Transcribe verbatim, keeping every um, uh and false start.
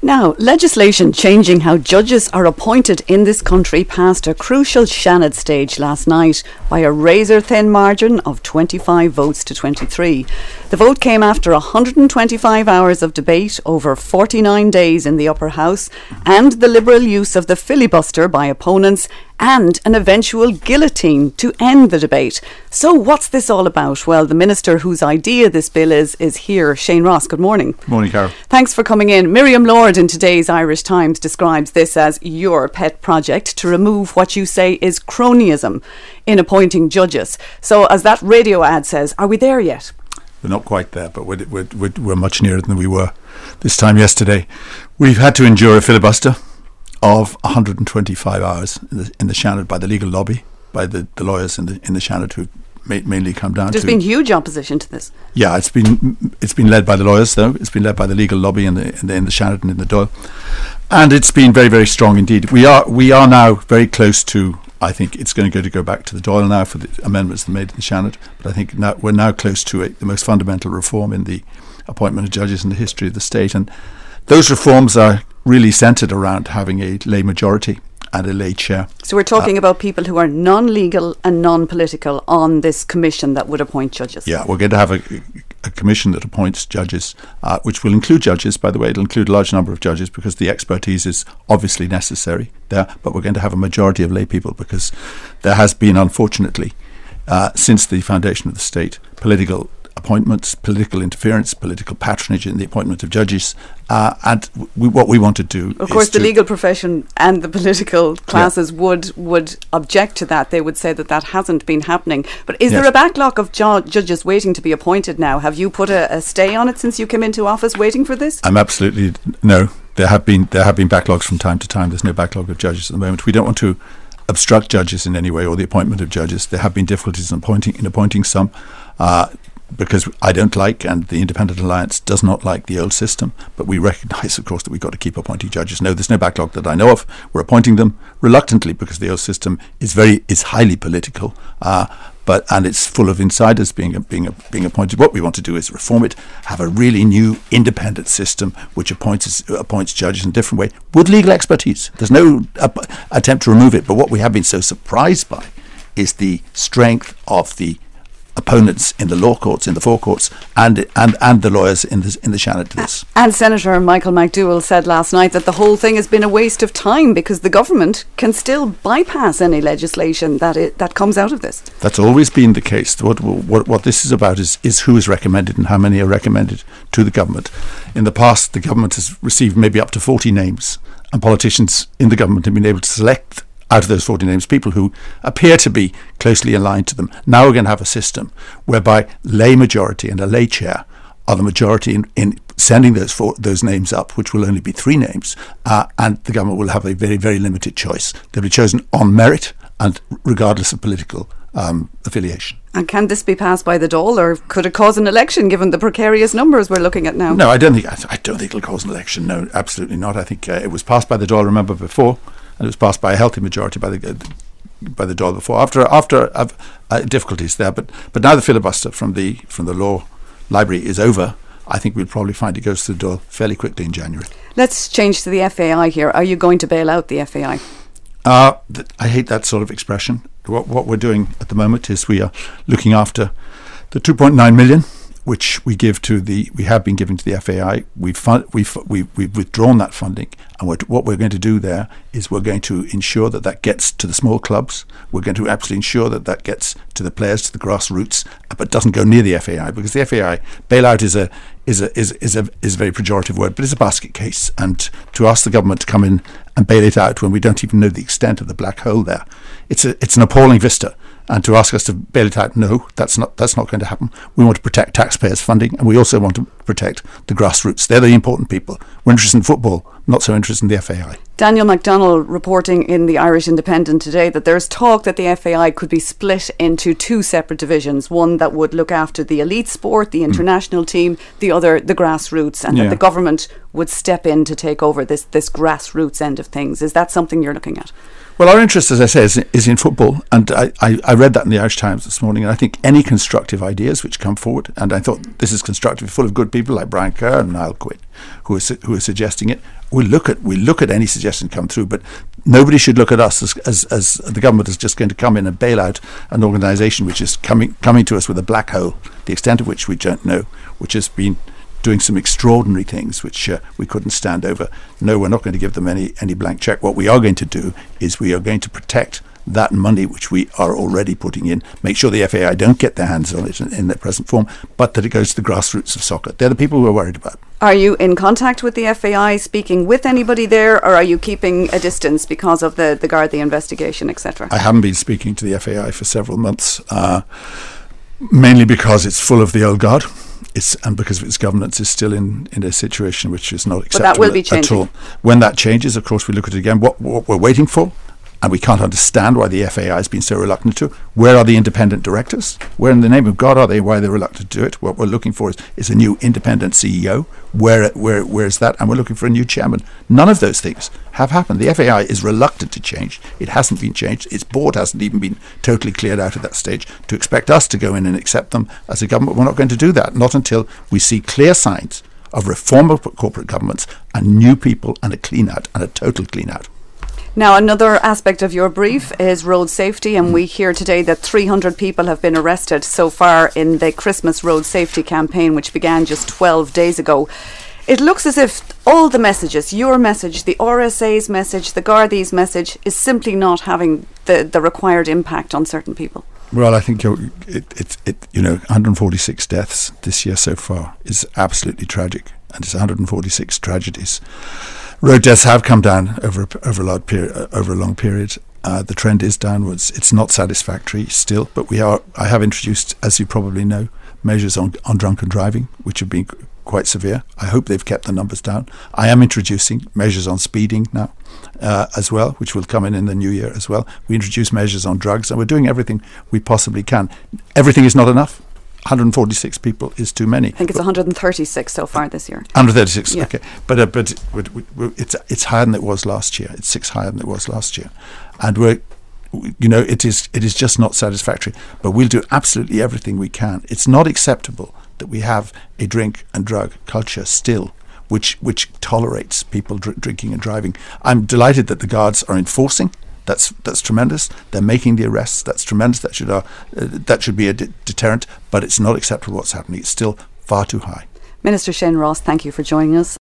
Now, legislation changing how judges are appointed in this country passed a crucial Seanad stage last night by a razor-thin margin of twenty-five votes to twenty-three. The vote came after one hundred twenty-five hours of debate over forty-nine days in the upper house and the liberal use of the filibuster by opponents and an eventual guillotine to end the debate. So what's this all about? Well, the minister whose idea this bill is, is here. Shane Ross, good morning. Good morning, Carol. Thanks for coming in. Miriam Lord in today's Irish Times describes this as your pet project to remove what you say is cronyism in appointing judges. So as that radio ad says, are we there yet? We're not quite there, but we're, we're, we're, we're much nearer than we were this time yesterday. We've had to endure a filibuster of one hundred twenty-five hours in the, in the Seanad by the legal lobby, by the, the lawyers in the in the Seanad who ma- mainly come down. There's to... There's been huge opposition to this. Yeah, it's been it's been led by the lawyers, though. It's been led by the legal lobby in the in the, in the Seanad and in the Dáil, and it's been very very strong indeed. We are we are now very close to. I think it's going to go to go back to the Dáil now for the amendments that made in the Seanad, but I think now we're now close to a, the most fundamental reform in the appointment of judges in the history of the state, and those reforms are really centred around having a lay majority and a lay chair. So we're talking uh, about people who are non-legal and non-political on this commission that would appoint judges. Yeah, we're going to have a, a commission that appoints judges, uh, which will include judges, by the way. It'll include a large number of judges because the expertise is obviously necessary there, but we're going to have a majority of lay people because there has been, unfortunately, uh, since the foundation of the state, political appointments, political interference, political patronage in the appointment of judges, uh, and we, what we want to do of course is the to legal profession and the political classes yeah. would would object to that. They would say that that hasn't been happening. But is yes. there a backlog of ju- judges waiting to be appointed now? Have you put a, a stay on it since you came into office waiting for this? I'm absolutely no. There have been there have been backlogs from time to time. There's no backlog of judges at the moment. We don't want to obstruct judges in any way or the appointment of judges. There have been difficulties in appointing in appointing some. Uh, because I don't like, and the Independent Alliance does not like, the old system, but we recognise, of course, that we've got to keep appointing judges. No, there's no backlog that I know of. We're appointing them reluctantly because the old system is very is highly political, uh, but and it's full of insiders being being being appointed. What we want to do is reform it, have a really new independent system which appoints appoints judges in a different way with legal expertise. There's no uh, attempt to remove it, but what we have been so surprised by is the strength of the opponents in the law courts, in the forecourts, and and and the lawyers in the in the Seanad to this. And Senator Michael McDowell said last night that the whole thing has been a waste of time because the government can still bypass any legislation that it, that comes out of this. That's always been the case. What what what this is about is is who is recommended and how many are recommended to the government. In the past, the government has received maybe up to forty names, and politicians in the government have been able to select out of those forty names, people who appear to be closely aligned to them. Now we're going to have a system whereby lay majority and a lay chair are the majority in, in sending those four, those names up, which will only be three names, uh, and the government will have a very, very limited choice. They'll be chosen on merit and regardless of political um, affiliation. And can this be passed by the Dáil, or could it cause an election given the precarious numbers we're looking at now? No, I don't think I, I don't think it'll cause an election. No, absolutely not. I think uh, it was passed by the Dáil, remember, before, and it was passed by a healthy majority by the uh, by the Dáil before. After after uh, uh, difficulties there, but but now the filibuster from the from the law library is over. I think we'll probably find it goes to the Dáil fairly quickly in January. Let's change to the F A I here. Are you going to bail out the F A I? Uh, th- I hate that sort of expression. What what we're doing at the moment is we are looking after the two point nine million. Which we give to the, we have been giving to the F A I. We've fun, we've we've we've withdrawn that funding, and what what we're going to do there is we're going to ensure that that gets to the small clubs. We're going to absolutely ensure that that gets to the players, to the grassroots, but doesn't go near the F A I, because the F A I bailout is a is a is is a is a very pejorative word, but it's a basket case. And to ask the government to come in and bail it out when we don't even know the extent of the black hole there, it's a it's an appalling vista. And to ask us to bail it out, no, that's not that's not going to happen. We want to protect taxpayers' funding, and we also want to protect the grassroots. They're the important people. We're interested in football, not so interested in the F A I. Daniel McDonnell reporting in the Irish Independent today that there's talk that the F A I could be split into two separate divisions, one that would look after the elite sport, the international mm. team, the other the grassroots, and yeah. that the government would step in to take over this, this grassroots end of things. Is that something you're looking at? Well, our interest, as I say, is, is in football, and I, I, I read that in the Irish Times this morning, and I think any constructive ideas which come forward, and I thought this is constructive, full of good people, people like Brian Kerr and Niall Quinn who are su- who are suggesting it. We look at we look at any suggestion come through, but nobody should look at us as, as as the government is just going to come in and bail out an organisation which is coming coming to us with a black hole, the extent of which we don't know, which has been doing some extraordinary things which uh, we couldn't stand over. No, we're not going to give them any any blank check. What we are going to do is we are going to protect that money which we are already putting in, make sure the F A I don't get their hands on it in, in their present form, but that it goes to the grassroots of soccer. They're the people we're worried about. Are you in contact with the F A I, speaking with anybody there, or are you keeping a distance because of the, the Gardaí investigation, et cetera? I haven't been speaking to the F A I for several months, uh, mainly because it's full of the old guard. It's, and because its governance is still in, in a situation which is not acceptable but that will be at changing. all. When that changes, of course, we look at it again. What, what we're waiting for, and we can't understand why the F A I has been so reluctant to. Where are the independent directors? Where in the name of God are they? Why are they reluctant to do it? What we're looking for is, is a new independent C E O. Where, where, where is that? And we're looking for a new chairman. None of those things have happened. The F A I is reluctant to change. It hasn't been changed. Its board hasn't even been totally cleared out at that stage. To expect us to go in and accept them as a government, we're not going to do that. Not until we see clear signs of reform of corporate governments and new people and a clean out and a total clean out. Now, another aspect of your brief is road safety, and we hear today that three hundred people have been arrested so far in the Christmas road safety campaign, which began just twelve days ago. It looks as if all the messages, your message, the R S A's message, the Gardaí's message, is simply not having the, the required impact on certain people. Well, I think you're, it, it, it, you know, one hundred forty-six deaths this year so far is absolutely tragic, and it's one hundred forty-six tragedies. Road deaths have come down over a, over a long period. Over a long period, uh, the trend is downwards. It's not satisfactory still, but we are. I have introduced, as you probably know, measures on on drunken driving, which have been quite severe. I hope they've kept the numbers down. I am introducing measures on speeding now uh, as well, which will come in in the new year as well. We introduce measures on drugs, and we're doing everything we possibly can. Everything is not enough. one hundred forty-six people is too many. I think it's one hundred thirty-six so far this year. one hundred thirty-six, yeah. Okay. But uh, but we, we, we, it's it's higher than it was last year. It's six higher than it was last year, and we're, you know, it is it is just not satisfactory. But we'll do absolutely everything we can. It's not acceptable that we have a drink and drug culture still, which which tolerates people dr- drinking and driving. I'm delighted that the guards are enforcing. That's that's tremendous. They're making the arrests. That's tremendous. That should uh, uh, that should be a de- deterrent. But it's not acceptable what's happening. It's still far too high. Minister Shane Ross, thank you for joining us.